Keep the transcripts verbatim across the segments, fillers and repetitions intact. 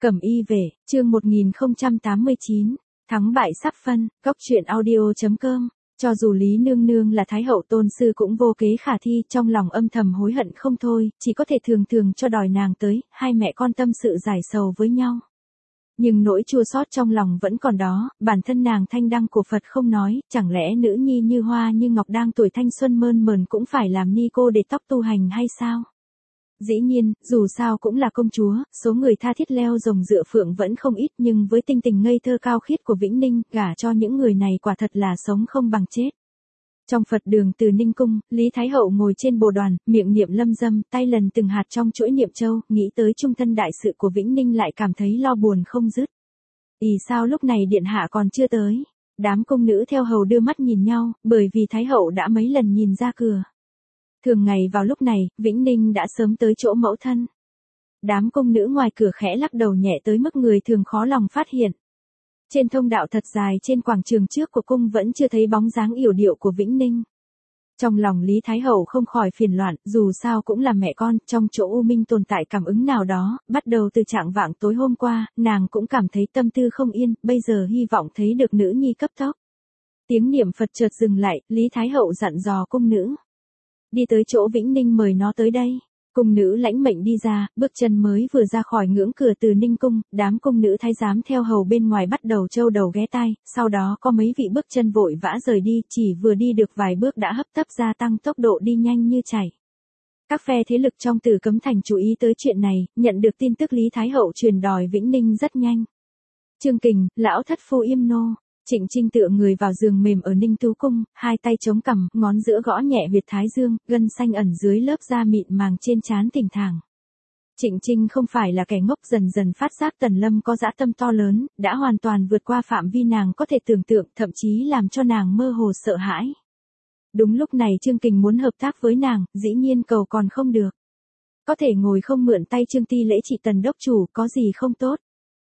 Cẩm y về, chương một nghìn không trăm tám mươi chín, thắng bại sắp phân, góc truyện audio chấm com. Cho dù Lý Nương Nương là Thái hậu tôn sư cũng vô kế khả thi, trong lòng âm thầm hối hận không thôi, chỉ có thể thường thường cho đòi nàng tới, hai mẹ con tâm sự giải sầu với nhau. Nhưng nỗi chua xót trong lòng vẫn còn đó, bản thân nàng thanh đăng của Phật không nói, chẳng lẽ nữ nhi như hoa như ngọc đang tuổi thanh xuân mơn mờn cũng phải làm ni cô để tóc tu hành hay sao? Dĩ nhiên, dù sao cũng là công chúa, số người tha thiết leo rồng dựa phượng vẫn không ít, nhưng với tinh tình ngây thơ cao khiết của Vĩnh Ninh, gả cho những người này quả thật là sống không bằng chết. Trong Phật đường từ Ninh Cung, Lý Thái Hậu ngồi trên bồ đoàn, miệng niệm lâm dâm, tay lần từng hạt trong chuỗi niệm châu, nghĩ tới trung thân đại sự của Vĩnh Ninh lại cảm thấy lo buồn không dứt. Ý sao lúc này điện hạ còn chưa tới? Đám cung nữ theo hầu đưa mắt nhìn nhau, bởi vì Thái Hậu đã mấy lần nhìn ra cửa. Thường ngày vào lúc này, Vĩnh Ninh đã sớm tới chỗ mẫu thân. Đám cung nữ ngoài cửa khẽ lắc đầu nhẹ tới mức người thường khó lòng phát hiện. Trên thông đạo thật dài trên quảng trường trước của cung vẫn chưa thấy bóng dáng yểu điệu của Vĩnh Ninh. Trong lòng Lý Thái Hậu không khỏi phiền loạn, dù sao cũng là mẹ con, trong chỗ U Minh tồn tại cảm ứng nào đó, bắt đầu từ trạng vạng tối hôm qua, nàng cũng cảm thấy tâm tư không yên, bây giờ hy vọng thấy được nữ nhi cấp tốc. Tiếng niệm Phật chợt dừng lại, Lý Thái Hậu dặn dò cung nữ. Đi tới chỗ Vĩnh Ninh mời nó tới đây. Cung nữ lãnh mệnh đi ra, bước chân mới vừa ra khỏi ngưỡng cửa từ Ninh Cung, đám cung nữ thái giám theo hầu bên ngoài bắt đầu trâu đầu ghé tai, sau đó có mấy vị bước chân vội vã rời đi, chỉ vừa đi được vài bước đã hấp tấp gia tăng tốc độ đi nhanh như chảy. Các phe thế lực trong Tử Cấm Thành chú ý tới chuyện này, nhận được tin tức Lý Thái Hậu truyền đòi Vĩnh Ninh rất nhanh. Trương Kình, lão thất phu Yêm Nô. Trịnh Trinh tựa người vào giường mềm ở Ninh Tú Cung, hai tay chống cằm, ngón giữa gõ nhẹ huyệt thái dương, gân xanh ẩn dưới lớp da mịn màng trên trán thỉnh thẳng. Trịnh Trinh không phải là kẻ ngốc, dần dần phát giác Tần Lâm có dã tâm to lớn, đã hoàn toàn vượt qua phạm vi nàng có thể tưởng tượng, thậm chí làm cho nàng mơ hồ sợ hãi. Đúng lúc này Trương Kình muốn hợp tác với nàng, dĩ nhiên cầu còn không được. Có thể ngồi không mượn tay Trương Ti lễ trị Tần đốc chủ, có gì không tốt.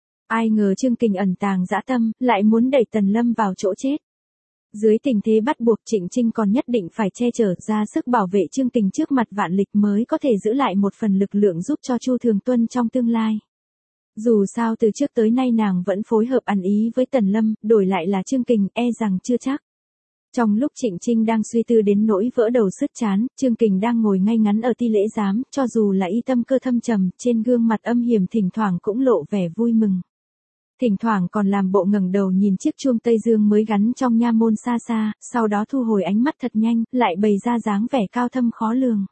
Ai ngờ Trương Kình ẩn tàng dã tâm, lại muốn đẩy Tần Lâm vào chỗ chết. Dưới tình thế bắt buộc Trịnh Trinh còn nhất định phải che chở ra sức bảo vệ Trương Kình trước mặt vạn lịch mới có thể giữ lại một phần lực lượng giúp cho Chu Thường Tuân trong tương lai. Dù sao từ trước tới nay nàng vẫn phối hợp ăn ý với Tần Lâm, đổi lại là Trương Kình e rằng chưa chắc. Trong lúc Trịnh Trinh đang suy tư đến nỗi vỡ đầu sứt chán, Trương Kình đang ngồi ngay ngắn ở ti lễ giám, cho dù là y tâm cơ thâm trầm, trên gương mặt âm hiểm thỉnh thoảng cũng lộ vẻ vui mừng. Thỉnh thoảng còn làm bộ ngẩng đầu nhìn chiếc chuông Tây Dương mới gắn trong nha môn xa xa, sau đó thu hồi ánh mắt thật nhanh, lại bày ra dáng vẻ cao thâm khó lường.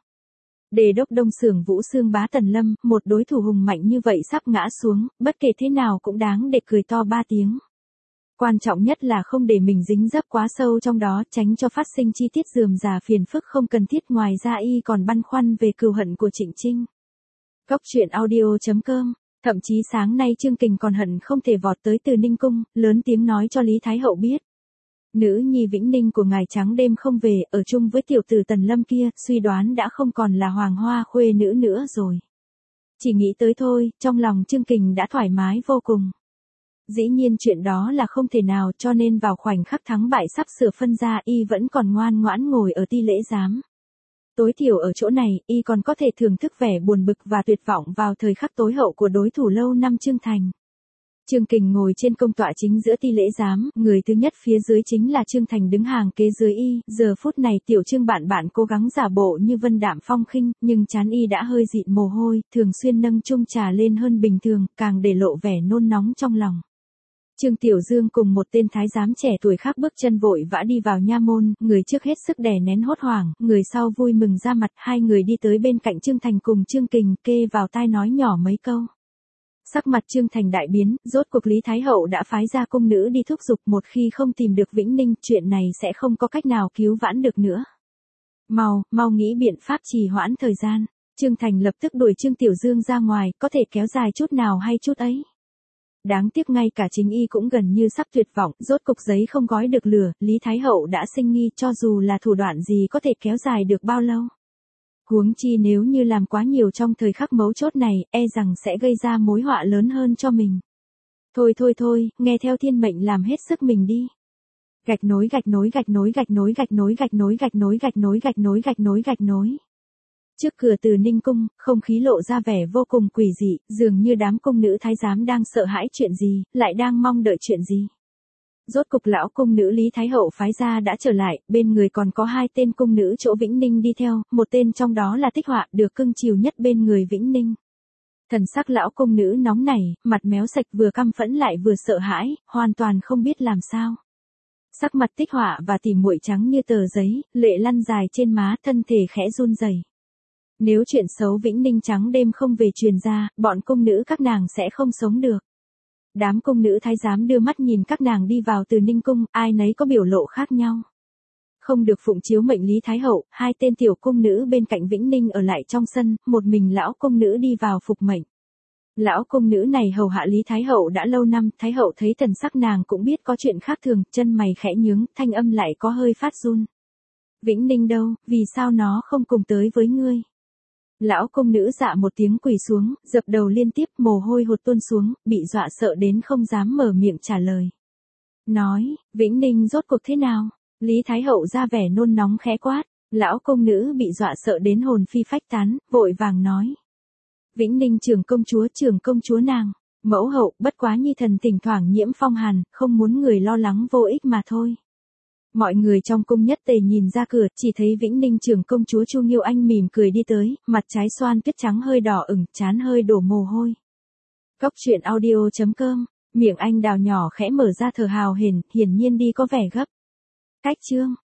Đề đốc Đông Xưởng Vũ Xương bá Tần Lâm, một đối thủ hùng mạnh như vậy sắp ngã xuống, bất kể thế nào cũng đáng để cười to ba tiếng. Quan trọng nhất là không để mình dính dấp quá sâu trong đó, tránh cho phát sinh chi tiết rườm rà phiền phức không cần thiết, ngoài ra y còn băn khoăn về cừu hận của Trịnh Trinh. Góc truyện audio chấm com. Thậm chí sáng nay Trương Kình còn hận không thể vọt tới từ Ninh Cung, lớn tiếng nói cho Lý Thái Hậu biết. Nữ nhi Vĩnh Ninh của ngài trắng đêm không về, ở chung với tiểu tử Tần Lâm kia, suy đoán đã không còn là hoàng hoa khuê nữ nữa rồi. Chỉ nghĩ tới thôi, trong lòng Trương Kình đã thoải mái vô cùng. Dĩ nhiên chuyện đó là không thể nào, cho nên vào khoảnh khắc thắng bại sắp sửa phân ra, y vẫn còn ngoan ngoãn ngồi ở ti lễ giám. Tối thiểu ở chỗ này, y còn có thể thưởng thức vẻ buồn bực và tuyệt vọng vào thời khắc tối hậu của đối thủ lâu năm Trương Thành. Trương Kình ngồi trên công tọa chính giữa ti lễ giám, người thứ nhất phía dưới chính là Trương Thành đứng hàng kế dưới y, giờ phút này tiểu Trương bạn bạn cố gắng giả bộ như vân đạm phong khinh, nhưng trán y đã hơi dịn mồ hôi, thường xuyên nâng chung trà lên hơn bình thường, càng để lộ vẻ nôn nóng trong lòng. Trương Tiểu Dương cùng một tên thái giám trẻ tuổi khác bước chân vội vã đi vào nha môn, người trước hết sức đè nén hốt hoảng, người sau vui mừng ra mặt, hai người đi tới bên cạnh Trương Thành cùng Trương Kình, kê vào tai nói nhỏ mấy câu. Sắc mặt Trương Thành đại biến, rốt cuộc Lý Thái Hậu đã phái ra cung nữ đi thúc giục, một khi không tìm được Vĩnh Ninh, chuyện này sẽ không có cách nào cứu vãn được nữa. Mau, mau nghĩ biện pháp trì hoãn thời gian. Trương Thành lập tức đuổi Trương Tiểu Dương ra ngoài, có thể kéo dài chút nào hay chút ấy. Đáng tiếc ngay cả chính y cũng gần như sắp tuyệt vọng, rốt cục giấy không gói được lửa, Lý Thái Hậu đã sinh nghi, cho dù là thủ đoạn gì có thể kéo dài được bao lâu. Huống chi nếu như làm quá nhiều trong thời khắc mấu chốt này, e rằng sẽ gây ra mối họa lớn hơn cho mình. Thôi thôi thôi, nghe theo thiên mệnh làm hết sức mình đi. Gạch nối gạch nối gạch nối gạch nối gạch nối gạch nối gạch nối gạch nối gạch nối gạch nối gạch nối. Trước cửa Từ Ninh cung, không khí lộ ra vẻ vô cùng quỷ dị, dường như đám cung nữ thái giám đang sợ hãi chuyện gì, lại đang mong đợi chuyện gì. Rốt cục lão cung nữ Lý Thái Hậu phái ra đã trở lại, bên người còn có hai tên cung nữ chỗ Vĩnh Ninh đi theo, một tên trong đó là Tích Họa, được cưng chiều nhất bên người Vĩnh Ninh. Thần sắc lão cung nữ nóng nảy, mặt méo sạch, vừa căm phẫn lại vừa sợ hãi, hoàn toàn không biết làm sao. Sắc mặt Tích Họa và tỉ muội trắng như tờ giấy, lệ lăn dài trên má, thân thể khẽ run rẩy. Nếu chuyện xấu Vĩnh Ninh trắng đêm không về truyền ra, bọn cung nữ các nàng sẽ không sống được. Đám cung nữ thái giám đưa mắt nhìn các nàng đi vào Từ Ninh cung, ai nấy có biểu lộ khác nhau. Không được phụng chiếu mệnh Lý Thái Hậu, hai tên tiểu cung nữ bên cạnh Vĩnh Ninh ở lại trong sân, một mình lão cung nữ đi vào phục mệnh. Lão cung nữ này hầu hạ Lý Thái Hậu đã lâu năm, Thái Hậu thấy thần sắc nàng cũng biết có chuyện khác thường, chân mày khẽ nhướng, thanh âm lại có hơi phát run. Vĩnh Ninh đâu, vì sao nó không cùng tới với ngươi? Lão cung nữ dạ một tiếng quỳ xuống, dập đầu liên tiếp, mồ hôi hột tuôn xuống, bị dọa sợ đến không dám mở miệng trả lời. Nói, Vĩnh Ninh rốt cuộc thế nào? Lý Thái Hậu ra vẻ nôn nóng khẽ quát, lão cung nữ bị dọa sợ đến hồn phi phách tán, vội vàng nói. Vĩnh Ninh trưởng công chúa, trưởng công chúa nàng, mẫu hậu, bất quá nhi thần thỉnh thoảng nhiễm phong hàn, không muốn người lo lắng vô ích mà thôi. Mọi người trong cung nhất tề nhìn ra cửa, chỉ thấy Vĩnh Ninh trưởng công chúa Chu Nghiêu Anh mỉm cười đi tới, mặt trái xoan tuyết trắng hơi đỏ ửng, trán hơi đổ mồ hôi. Cốc truyện audio chấm com, miệng anh đào nhỏ khẽ mở ra thở hào hển, hiển nhiên đi có vẻ gấp. Cách chương